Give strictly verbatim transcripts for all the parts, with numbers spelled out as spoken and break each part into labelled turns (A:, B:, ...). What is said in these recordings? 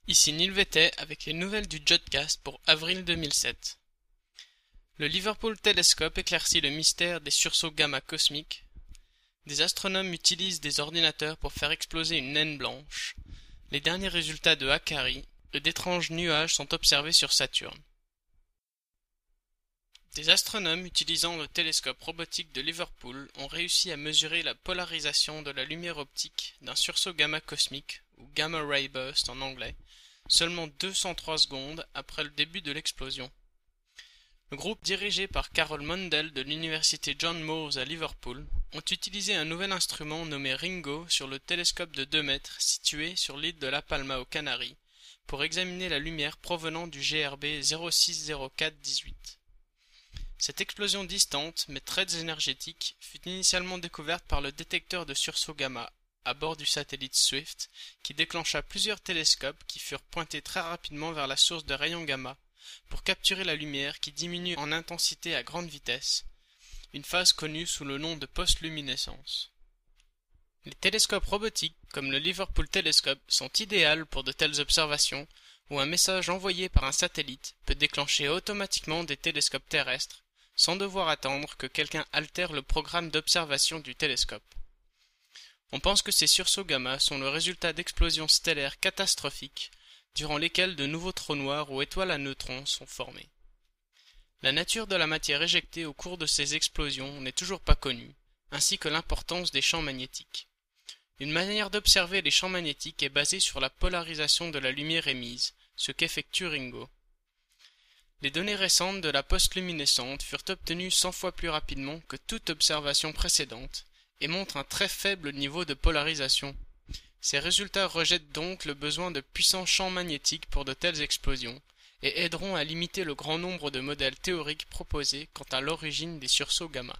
A: Ici Neil Vettet avec les nouvelles du Jodcast pour avril deux mille sept. Le Liverpool Telescope éclaircit le mystère des sursauts gamma cosmiques. Des astronomes utilisent des ordinateurs pour faire exploser une naine blanche. Les derniers résultats de Akari et d'étranges nuages sont observés sur Saturne. Des astronomes utilisant le télescope robotique de Liverpool ont réussi à mesurer la polarisation de la lumière optique d'un sursaut gamma cosmique, ou gamma ray burst en anglais, seulement deux cent trois secondes après le début de l'explosion. Le groupe dirigé par Carol Mundell de l'université John Moores à Liverpool ont utilisé un nouvel instrument nommé Ringo sur le télescope de deux mètres situé sur l'île de La Palma aux Canaries pour examiner la lumière provenant du G R B zéro six zéro quatre dix-huit. Cette explosion distante mais très énergétique fut initialement découverte par le détecteur de sursaut gamma à bord du satellite Swift qui déclencha plusieurs télescopes qui furent pointés très rapidement vers la source de rayons gamma pour capturer la lumière qui diminue en intensité à grande vitesse, une phase connue sous le nom de postluminescence. Les télescopes robotiques comme le Liverpool Telescope sont idéaux pour de telles observations où un message envoyé par un satellite peut déclencher automatiquement des télescopes terrestres sans devoir attendre que quelqu'un altère le programme d'observation du télescope. On pense que ces sursauts gamma sont le résultat d'explosions stellaires catastrophiques durant lesquelles de nouveaux trous noirs ou étoiles à neutrons sont formés. La nature de la matière éjectée au cours de ces explosions n'est toujours pas connue, ainsi que l'importance des champs magnétiques. Une manière d'observer les champs magnétiques est basée sur la polarisation de la lumière émise, ce qu'effectue Ringo. Les données récentes de la postluminescente furent obtenues cent fois plus rapidement que toute observation précédente et montrent un très faible niveau de polarisation. Ces résultats rejettent donc le besoin de puissants champs magnétiques pour de telles explosions et aideront à limiter le grand nombre de modèles théoriques proposés quant à l'origine des sursauts gamma.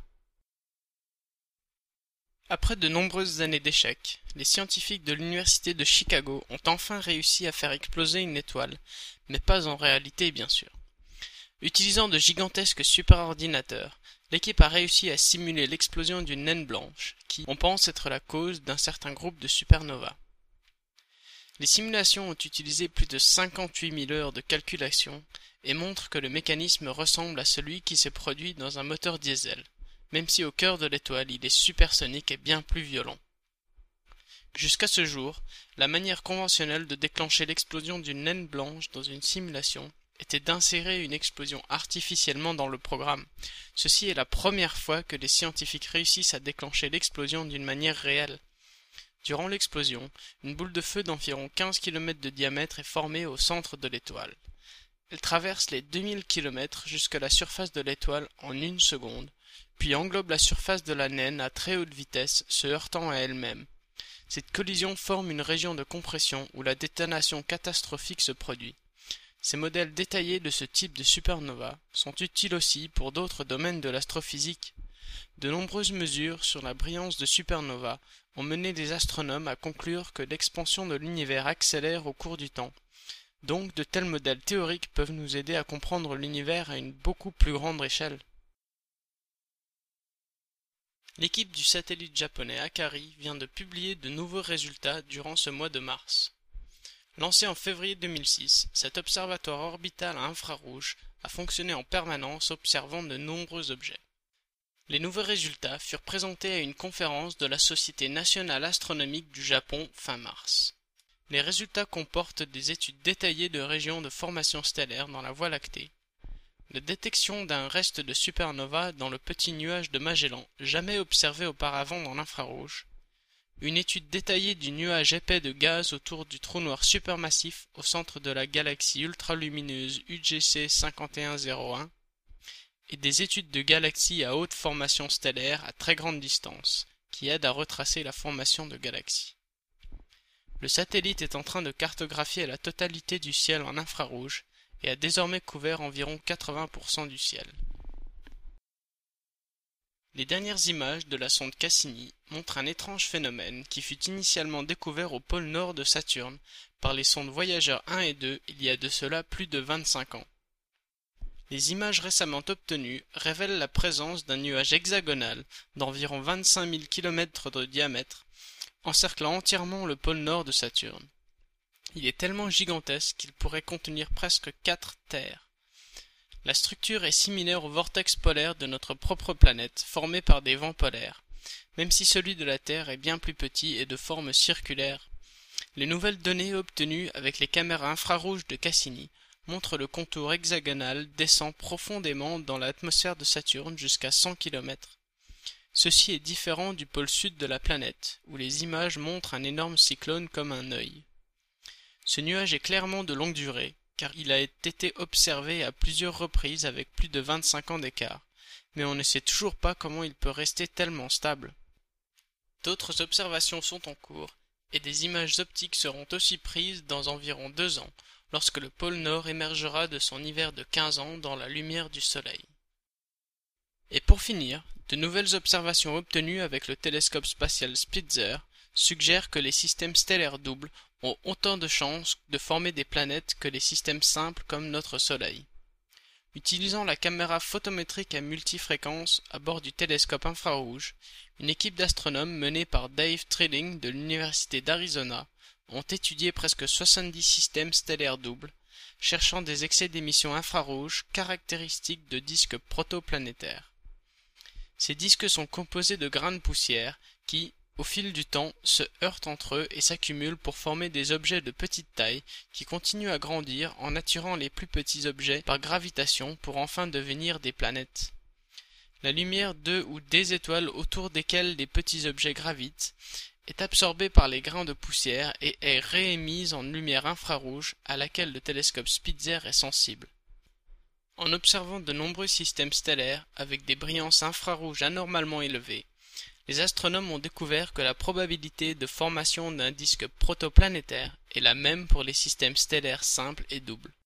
A: Après de nombreuses années d'échecs, les scientifiques de l'université de Chicago ont enfin réussi à faire exploser une étoile, mais pas en réalité bien sûr. Utilisant de gigantesques superordinateurs, l'équipe a réussi à simuler l'explosion d'une naine blanche, qui, on pense, être la cause d'un certain groupe de supernovas. Les simulations ont utilisé plus de cinquante-huit mille heures de calculation et montrent que le mécanisme ressemble à celui qui se produit dans un moteur diesel, même si au cœur de l'étoile il est supersonique et bien plus violent. Jusqu'à ce jour, la manière conventionnelle de déclencher l'explosion d'une naine blanche dans une simulation était d'insérer une explosion artificiellement dans le programme. Ceci est la première fois que les scientifiques réussissent à déclencher l'explosion d'une manière réelle. Durant l'explosion, une boule de feu d'environ quinze kilomètres de diamètre est formée au centre de l'étoile. Elle traverse les deux mille kilomètres jusqu'à la surface de l'étoile en une seconde, puis englobe la surface de la naine à très haute vitesse, se heurtant à elle-même. Cette collision forme une région de compression où la détonation catastrophique se produit. Ces modèles détaillés de ce type de supernova sont utiles aussi pour d'autres domaines de l'astrophysique. De nombreuses mesures sur la brillance de supernovas ont mené les astronomes à conclure que l'expansion de l'univers accélère au cours du temps. Donc de tels modèles théoriques peuvent nous aider à comprendre l'univers à une beaucoup plus grande échelle. L'équipe du satellite japonais Akari vient de publier de nouveaux résultats durant ce mois de mars. Lancé en février deux mille six, cet observatoire orbital à infrarouge a fonctionné en permanence observant de nombreux objets. Les nouveaux résultats furent présentés à une conférence de la Société nationale astronomique du Japon fin mars. Les résultats comportent des études détaillées de régions de formation stellaire dans la Voie lactée, la détection d'un reste de supernova dans le petit nuage de Magellan jamais observé auparavant dans l'infrarouge, une étude détaillée du nuage épais de gaz autour du trou noir supermassif au centre de la galaxie ultralumineuse U G C cinquante et un zéro un et des études de galaxies à haute formation stellaire à très grande distance qui aident à retracer la formation de galaxies. Le satellite est en train de cartographier la totalité du ciel en infrarouge et a désormais couvert environ quatre-vingts pour cent du ciel. Les dernières images de la sonde Cassini montrent un étrange phénomène qui fut initialement découvert au pôle nord de Saturne par les sondes Voyager un et deux il y a de cela plus de vingt-cinq ans. Les images récemment obtenues révèlent la présence d'un nuage hexagonal d'environ vingt-cinq mille kilomètres de diamètre encerclant entièrement le pôle nord de Saturne. Il est tellement gigantesque qu'il pourrait contenir presque quatre terres. La structure est similaire au vortex polaire de notre propre planète, formé par des vents polaires, même si celui de la Terre est bien plus petit et de forme circulaire. Les nouvelles données obtenues avec les caméras infrarouges de Cassini montrent le contour hexagonal descend profondément dans l'atmosphère de Saturne jusqu'à cent kilomètres. Ceci est différent du pôle sud de la planète, où les images montrent un énorme cyclone comme un œil. Ce nuage est clairement de longue durée, car il a été observé à plusieurs reprises avec plus de vingt-cinq ans d'écart, mais on ne sait toujours pas comment il peut rester tellement stable. D'autres observations sont en cours, et des images optiques seront aussi prises dans environ deux ans, lorsque le pôle Nord émergera de son hiver de quinze ans dans la lumière du Soleil. Et pour finir, de nouvelles observations obtenues avec le télescope spatial Spitzer suggèrent que les systèmes stellaires doubles ont autant de chances de former des planètes que les systèmes simples comme notre Soleil. Utilisant la caméra photométrique à multifréquence à bord du télescope infrarouge, une équipe d'astronomes menée par Dave Trilling de l'Université d'Arizona ont étudié presque soixante-dix systèmes stellaires doubles, cherchant des excès d'émission infrarouge caractéristiques de disques protoplanétaires. Ces disques sont composés de grains de poussière qui, au fil du temps, se heurtent entre eux et s'accumulent pour former des objets de petite taille qui continuent à grandir en attirant les plus petits objets par gravitation pour enfin devenir des planètes. La lumière de ou des étoiles autour desquelles les petits objets gravitent est absorbée par les grains de poussière et est réémise en lumière infrarouge à laquelle le télescope Spitzer est sensible. En observant de nombreux systèmes stellaires avec des brillances infrarouges anormalement élevées, les astronomes ont découvert que la probabilité de formation d'un disque protoplanétaire est la même pour les systèmes stellaires simples et doubles.